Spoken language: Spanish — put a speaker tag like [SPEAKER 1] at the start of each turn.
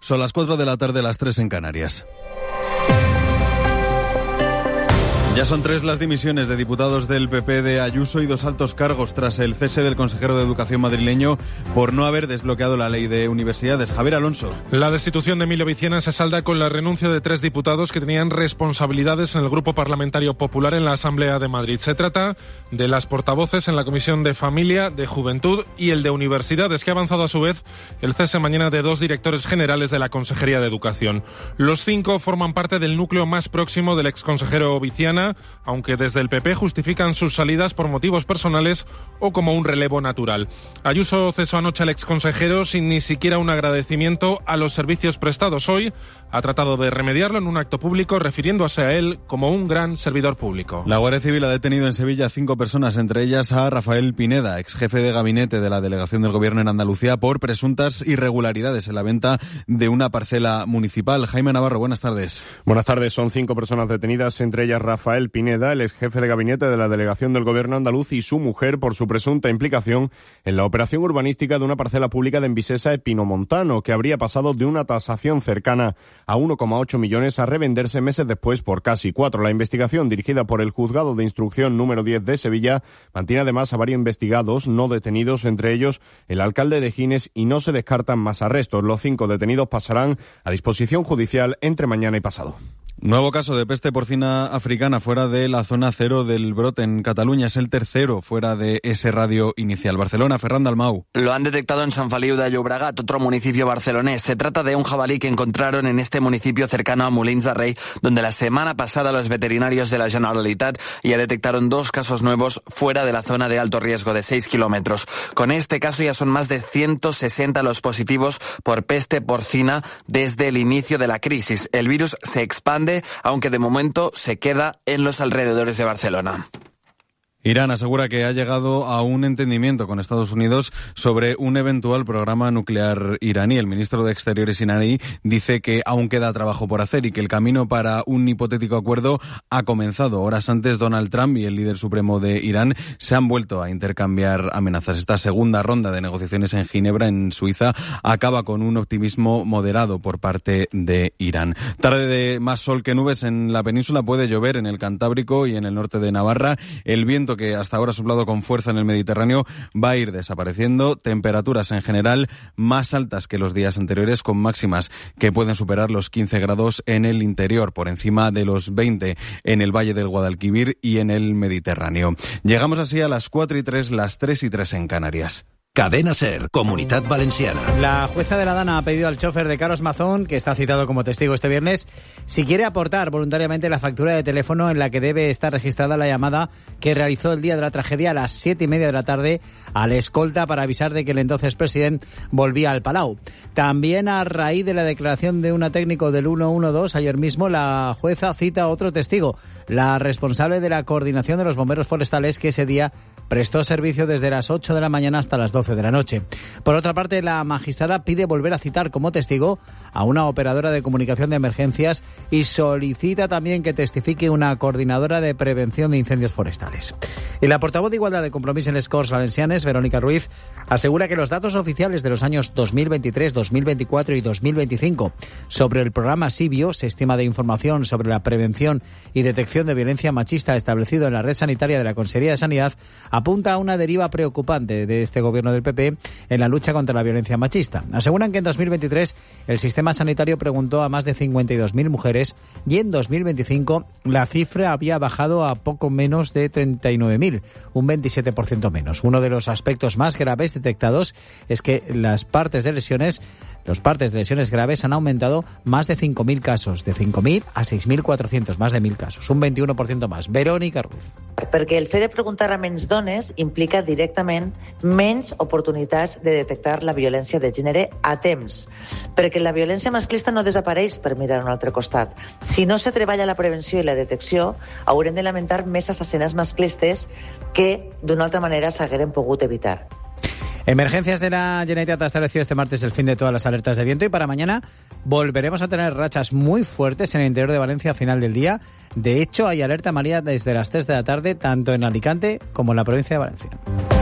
[SPEAKER 1] Son las 4 de la tarde, las 3 en Canarias. Ya son 3 las dimisiones de diputados del PP de Ayuso y 2 altos cargos tras el cese del consejero de Educación madrileño por no haber desbloqueado la ley de universidades. Javier Alonso.
[SPEAKER 2] La destitución de Emilio Viciena se salda con la renuncia de 3 diputados que tenían responsabilidades en el Grupo Parlamentario Popular en la Asamblea de Madrid. Se trata de las portavoces en la Comisión de Familia, de Juventud y el de Universidades, que ha avanzado a su vez el cese mañana de 2 directores generales de la Consejería de Educación. Los 5 forman parte del núcleo más próximo del exconsejero Viciena, aunque desde el PP justifican sus salidas por motivos personales o como un relevo natural. Ayuso cesó anoche al exconsejero sin ni siquiera un agradecimiento a los servicios prestados. Hoy ha tratado de remediarlo en un acto público, refiriéndose a él como un gran servidor público.
[SPEAKER 1] La Guardia Civil ha detenido en Sevilla a 5 personas, entre ellas a Rafael Pineda, ex jefe de gabinete de la delegación del Gobierno en Andalucía, por presuntas irregularidades en la venta de una parcela municipal. Jaime Navarro, buenas tardes.
[SPEAKER 3] Buenas tardes. Son 5 personas detenidas, entre ellas Rafael Pineda, el ex jefe de gabinete de la delegación del Gobierno andaluz, y su mujer por su presunta implicación en la operación urbanística de una parcela pública de Envisesa de Pinomontano, que habría pasado de una tasación cercana a 1,8 millones a revenderse meses después por casi 4. La investigación, dirigida por el Juzgado de Instrucción número 10 de Sevilla, mantiene además a varios investigados no detenidos, entre ellos el alcalde de Gines, y no se descartan más arrestos. Los 5 detenidos pasarán a disposición judicial entre mañana y pasado.
[SPEAKER 1] Nuevo caso de peste porcina africana fuera de la zona cero del brote en Cataluña. Es el tercero fuera de ese radio inicial. Barcelona, Ferran Dalmau.
[SPEAKER 4] Lo han detectado en Sant Feliu de Llobregat, otro municipio barcelonés. Se trata de un jabalí que encontraron en este municipio cercano a Molins de Rei, donde la semana pasada los veterinarios de la Generalitat ya detectaron 2 casos nuevos fuera de la zona de alto riesgo de 6 kilómetros. Con este caso ya son más de 160 los positivos por peste porcina desde el inicio de la crisis. El virus se expande, aunque de momento se queda en los alrededores de Barcelona.
[SPEAKER 1] Irán asegura que ha llegado a un entendimiento con Estados Unidos sobre un eventual programa nuclear iraní. El ministro de Exteriores iraní dice que aún queda trabajo por hacer y que el camino para un hipotético acuerdo ha comenzado. Horas antes, Donald Trump y el líder supremo de Irán se han vuelto a intercambiar amenazas. Esta segunda ronda de negociaciones en Ginebra, en Suiza, acaba con un optimismo moderado por parte de Irán. Tarde de más sol que nubes en la península, puede llover en el Cantábrico y en el norte de Navarra. El viento que hasta ahora ha soplado con fuerza en el Mediterráneo va a ir desapareciendo. Temperaturas en general más altas que los días anteriores, con máximas que pueden superar los 15 grados en el interior, por encima de los 20 en el Valle del Guadalquivir y en el Mediterráneo. Llegamos así a las 4:03, las 3:03 en Canarias.
[SPEAKER 5] Cadena SER, Comunitat Valenciana.
[SPEAKER 6] La jueza de la Dana ha pedido al chofer de Carlos Mazón, que está citado como testigo este viernes, si quiere aportar voluntariamente la factura de teléfono en la que debe estar registrada la llamada que realizó el día de la tragedia a las 7:30 de la tarde al escolta para avisar de que el entonces presidente volvía al Palau. También a raíz de la declaración de una técnico del 112, ayer mismo la jueza cita a otro testigo, la responsable de la coordinación de los bomberos forestales, que ese día prestó servicio desde las 8 de la mañana hasta las 12 de la noche. Por otra parte, la magistrada pide volver a citar como testigo a una operadora de comunicación de emergencias y solicita también que testifique una coordinadora de prevención de incendios forestales. Y la portavoz de Igualdad de Compromís en les Corts Valencianes, Verónica Ruiz, asegura que los datos oficiales de los años 2023, 2024 y 2025 sobre el programa Sibio, Sistema de Información sobre la Prevención y Detección de Violencia Machista, establecido en la red sanitaria de la Consejería de Sanidad, apunta a una deriva preocupante de este gobierno del PP en la lucha contra la violencia machista. Aseguran que en 2023 el sistema sanitario preguntó a más de 52.000 mujeres y en 2025 la cifra había bajado a poco menos de 39.000, un 27% menos. Uno de los aspectos más graves detectados es que los partes de lesiones graves han aumentado más de 5.000 casos, de 5.000 a 6.400, más de 1.000 casos, un 21% más. Verónica Ruiz.
[SPEAKER 7] Perquè el fet de preguntar a menys dones implica directament menys oportunitats de detectar la violència de gènere a temps, perquè la violència masclista no desapareix per mirar a un altre costat. Si no se treballa la prevenció i la detecció, haurem de lamentar més assassines masclistes que d'una altra manera s'hagueren pogut evitar.
[SPEAKER 6] Emergencias de la Generalitat ha establecido este martes el fin de todas las alertas de viento y para mañana volveremos a tener rachas muy fuertes en el interior de Valencia a final del día. De hecho, hay alerta amarilla desde las 3 de la tarde, tanto en Alicante como en la provincia de Valencia.